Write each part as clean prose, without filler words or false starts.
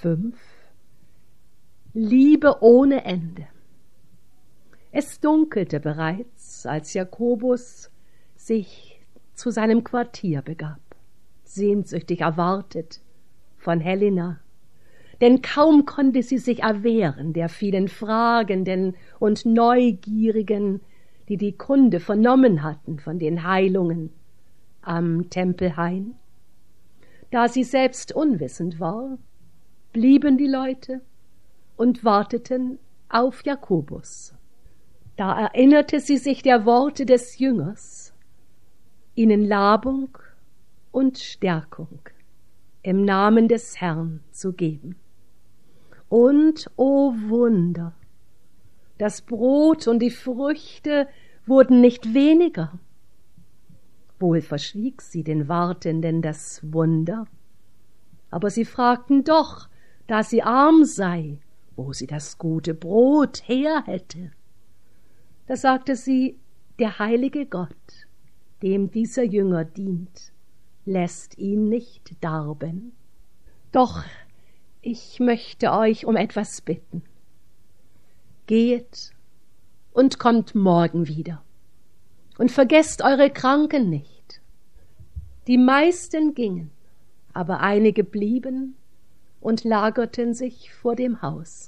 5. Liebe ohne Ende. Es dunkelte bereits, als Jakobus sich zu seinem Quartier begab, sehnsüchtig erwartet von Helena, denn kaum konnte sie sich erwehren der vielen Fragenden und Neugierigen, die die Kunde vernommen hatten von den Heilungen am Tempelhain. Da sie selbst unwissend war, blieben die Leute und warteten auf Jakobus. Da erinnerte sie sich der Worte des Jüngers, ihnen Labung und Stärkung im Namen des Herrn zu geben. Und, o Wunder, das Brot und die Früchte wurden nicht weniger. Wohl verschwieg sie den Wartenden das Wunder, aber sie fragten doch, da sie arm sei, wo sie das gute Brot her hätte. Da sagte sie, der heilige Gott, dem dieser Jünger dient, lässt ihn nicht darben. Doch ich möchte euch um etwas bitten. Gehet und kommt morgen wieder und vergesst eure Kranken nicht. Die meisten gingen, aber einige blieben und lagerten sich vor dem Haus.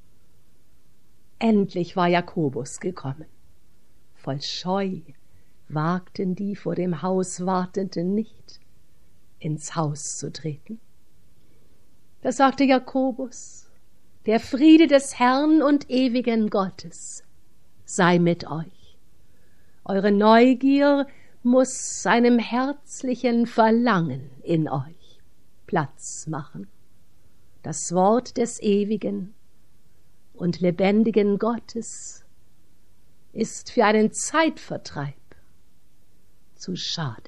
Endlich war Jakobus gekommen. Voll Scheu wagten die vor dem Haus Wartenden nicht, ins Haus zu treten. Da sagte Jakobus, der Friede des Herrn und ewigen Gottes sei mit euch. Eure Neugier muß seinem herzlichen Verlangen in euch Platz machen. Das Wort des ewigen und lebendigen Gottes ist für einen Zeitvertreib zu schade.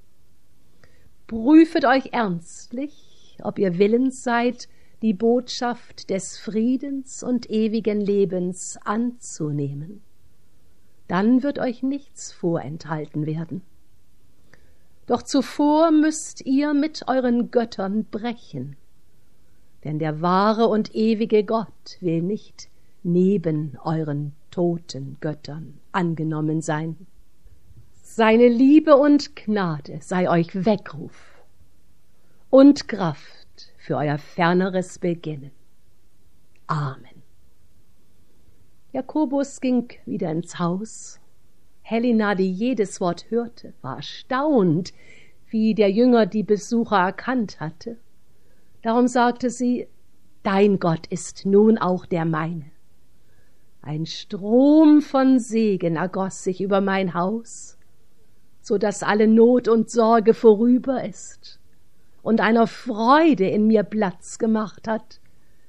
Prüfet euch ernstlich, ob ihr willens seid, die Botschaft des Friedens und ewigen Lebens anzunehmen. Dann wird euch nichts vorenthalten werden. Doch zuvor müsst ihr mit euren Göttern brechen, denn der wahre und ewige Gott will nicht neben euren toten Göttern angenommen sein. Seine Liebe und Gnade sei euch Weckruf und Kraft für euer ferneres Beginnen. Amen. Jakobus ging wieder ins Haus. Helena, die jedes Wort hörte, war erstaunt, wie der Jünger die Besucher erkannt hatte. Darum sagte sie, dein Gott ist nun auch der meine. Ein Strom von Segen ergoss sich über mein Haus, so dass alle Not und Sorge vorüber ist und einer Freude in mir Platz gemacht hat,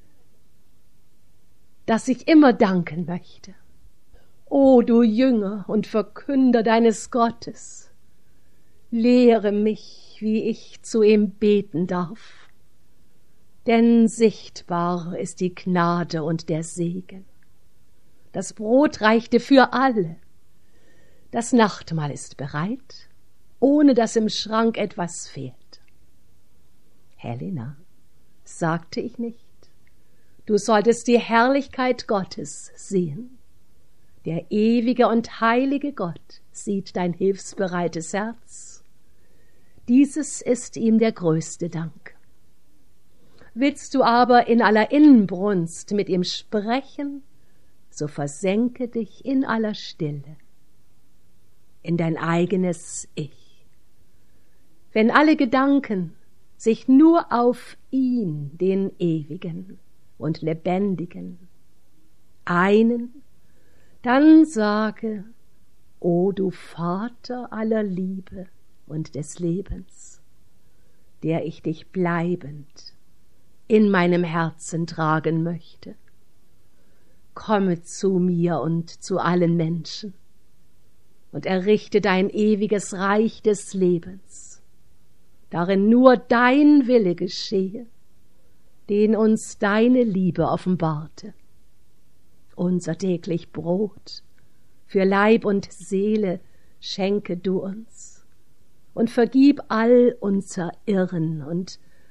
dass ich immer danken möchte. O du Jünger und Verkünder deines Gottes, lehre mich, wie ich zu ihm beten darf, denn sichtbar ist die Gnade und der Segen. Das Brot reichte für alle. Das Nachtmahl ist bereit, ohne dass im Schrank etwas fehlt. Helena, sagte ich nicht, du solltest die Herrlichkeit Gottes sehen. Der ewige und heilige Gott sieht dein hilfsbereites Herz. Dieses ist ihm der größte Dank. Willst du aber in aller Inbrunst mit ihm sprechen, so versenke dich in aller Stille in dein eigenes Ich. Wenn alle Gedanken sich nur auf ihn, den Ewigen und Lebendigen, einen, dann sage, o du Vater aller Liebe und des Lebens, der ich dich bleibend in meinem Herzen tragen möchte, komme zu mir und zu allen Menschen und errichte dein ewiges Reich des Lebens, darin nur dein Wille geschehe, den uns deine Liebe offenbarte. Unser täglich Brot für Leib und Seele schenke du uns und vergib all unser Irren und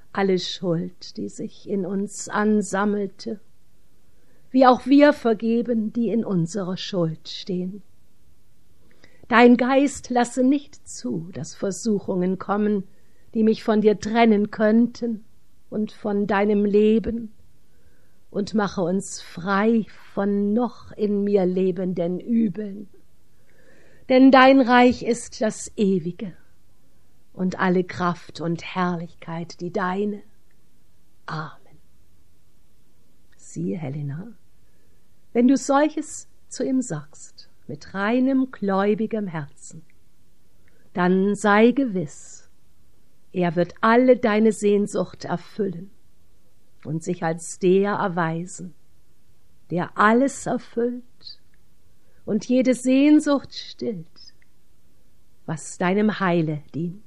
alle Schuld, die sich in uns ansammelte, wie auch wir vergeben, die in unserer Schuld stehen. Dein Geist lasse nicht zu, dass Versuchungen kommen, die mich von dir trennen könnten und von deinem Leben, und mache uns frei von noch in mir lebenden Übeln. Denn dein Reich ist das Ewige und alle Kraft und Herrlichkeit die deine. Amen. Siehe, Helena, wenn du solches zu ihm sagst, mit reinem, gläubigem Herzen, dann sei gewiss, er wird alle deine Sehnsucht erfüllen und sich als der erweisen, der alles erfüllt und jede Sehnsucht stillt, was deinem Heile dient.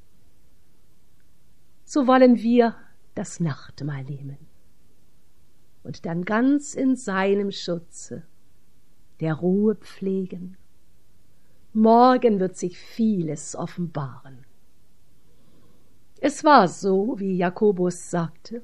So wollen wir das Nachtmahl nehmen und dann ganz in seinem Schutze der Ruhe pflegen. Morgen wird sich vieles offenbaren. Es war so, wie Jakobus sagte.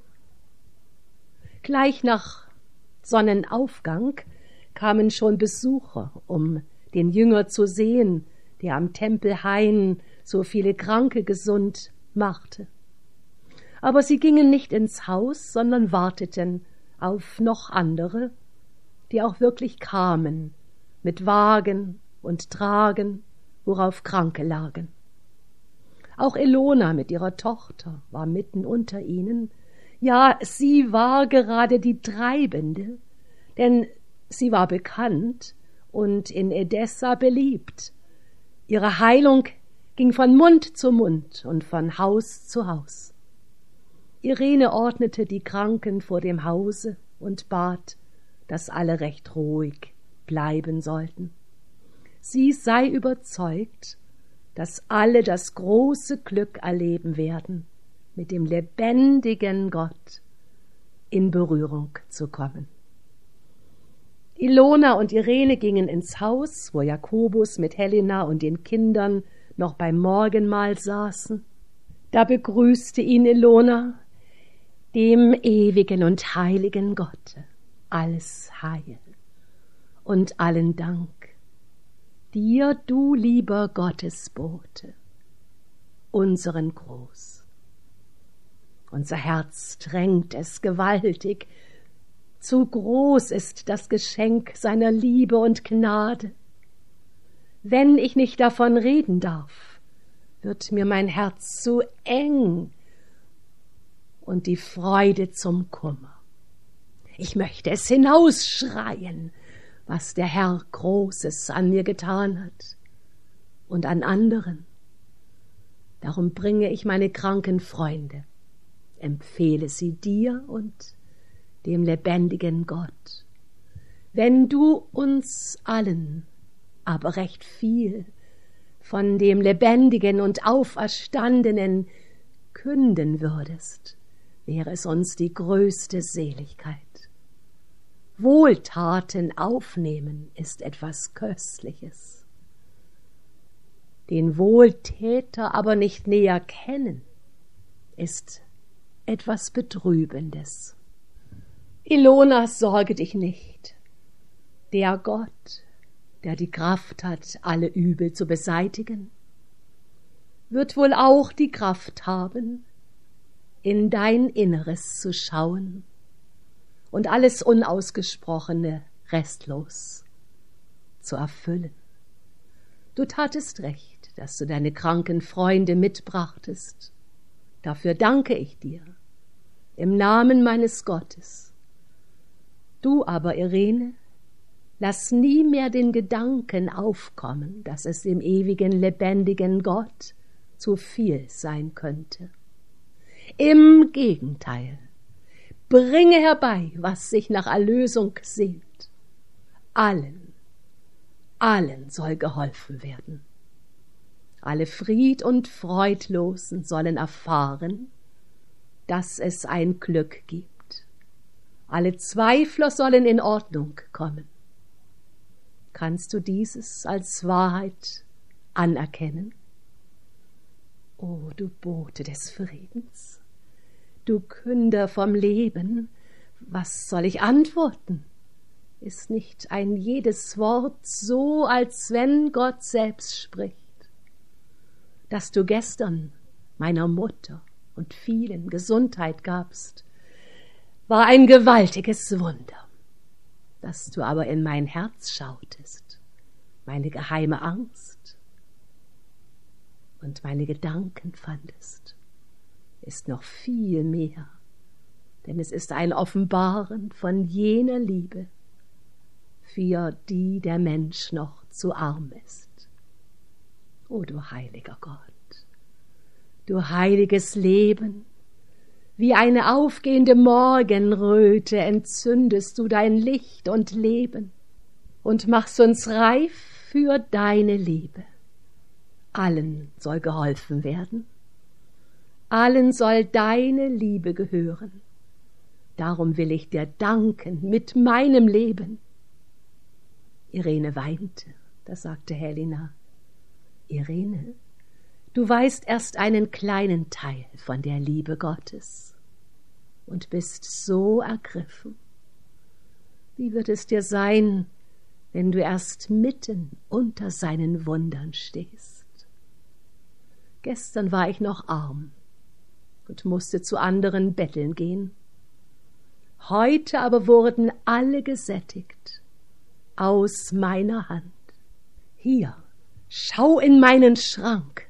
Gleich nach Sonnenaufgang kamen schon Besucher, um den Jünger zu sehen, der am Tempelhain so viele Kranke gesund machte. Aber sie gingen nicht ins Haus, sondern warteten auf noch andere, die auch wirklich kamen, mit Wagen und Tragen, worauf Kranke lagen. Auch Ilona mit ihrer Tochter war mitten unter ihnen. Ja, sie war gerade die Treibende, denn sie war bekannt und in Edessa beliebt. Ihre Heilung ging von Mund zu Mund und von Haus zu Haus. Irene ordnete die Kranken vor dem Hause und bat, dass alle recht ruhig bleiben sollten. Sie sei überzeugt, dass alle das große Glück erleben werden, mit dem lebendigen Gott in Berührung zu kommen. Ilona und Irene gingen ins Haus, wo Jakobus mit Helena und den Kindern noch beim Morgenmahl saßen. Da begrüßte ihn Ilona: Dem ewigen und heiligen Gott alles Heil und allen Dank. Dir, du lieber Gottesbote, unseren Gruß. Unser Herz drängt es gewaltig, zu groß ist das Geschenk seiner Liebe und Gnade. Wenn ich nicht davon reden darf, wird mir mein Herz zu eng und die Freude zum Kummer. Ich möchte es hinausschreien, was der Herr Großes an mir getan hat und an anderen. Darum bringe ich meine kranken Freunde, empfehle sie dir und dem lebendigen Gott. Wenn du uns allen aber recht viel von dem Lebendigen und Auferstandenen künden würdest, wäre es uns die größte Seligkeit. Wohltaten aufnehmen ist etwas Köstliches. Den Wohltäter aber nicht näher kennen, ist etwas Betrübendes. Ilona, sorge dich nicht. Der Gott, der die Kraft hat, alle Übel zu beseitigen, wird wohl auch die Kraft haben, in dein Inneres zu schauen und alles Unausgesprochene restlos zu erfüllen. Du tatest recht, dass du deine kranken Freunde mitbrachtest. Dafür danke ich dir, im Namen meines Gottes. Du aber, Irene, lass nie mehr den Gedanken aufkommen, dass es dem ewigen, lebendigen Gott zu viel sein könnte. Im Gegenteil, bringe herbei, was sich nach Erlösung sehnt. Allen soll geholfen werden. Alle Fried- und Freudlosen sollen erfahren, dass es ein Glück gibt. Alle Zweifler sollen in Ordnung kommen. Kannst du dieses als Wahrheit anerkennen? O du Bote des Friedens, Du Künder vom Leben, was soll ich antworten? Ist nicht ein jedes Wort so, als wenn Gott selbst spricht? Dass du gestern meiner Mutter und vielen Gesundheit gabst, war ein gewaltiges Wunder. Dass du aber in mein Herz schautest, meine geheime Angst und meine Gedanken fandest, ist noch viel mehr, denn es ist ein Offenbaren von jener Liebe, für die der Mensch noch zu arm ist. O du heiliger Gott, du heiliges Leben, wie eine aufgehende Morgenröte entzündest du dein Licht und Leben und machst uns reif für deine Liebe. Allen soll geholfen werden, allen soll deine Liebe gehören. Darum will ich dir danken mit meinem Leben. Irene weinte, da sagte Helena: Irene, du weißt erst einen kleinen Teil von der Liebe Gottes und bist so ergriffen. Wie wird es dir sein, wenn du erst mitten unter seinen Wundern stehst? Gestern war ich noch arm und musste zu anderen betteln gehen. Heute aber wurden alle gesättigt aus meiner Hand. Hier, schau in meinen Schrank.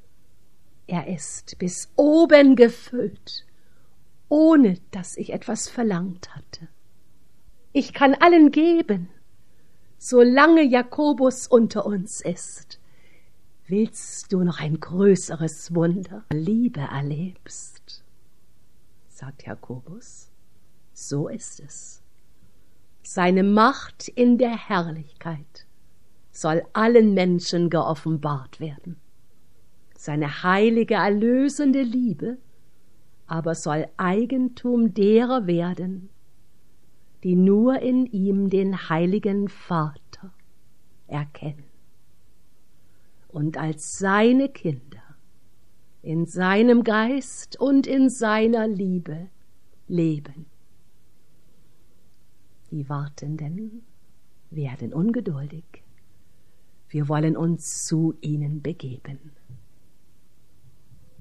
Er ist bis oben gefüllt, ohne dass ich etwas verlangt hatte. Ich kann allen geben, solange Jakobus unter uns ist. Willst du noch ein größeres Wunder Liebe erlebst? Sagt Jakobus, so ist es. Seine Macht in der Herrlichkeit soll allen Menschen geoffenbart werden. Seine heilige, erlösende Liebe aber soll Eigentum derer werden, die nur in ihm den heiligen Vater erkennen und als seine Kinder in seinem Geist und in seiner Liebe leben. Die Wartenden werden ungeduldig. Wir wollen uns zu ihnen begeben.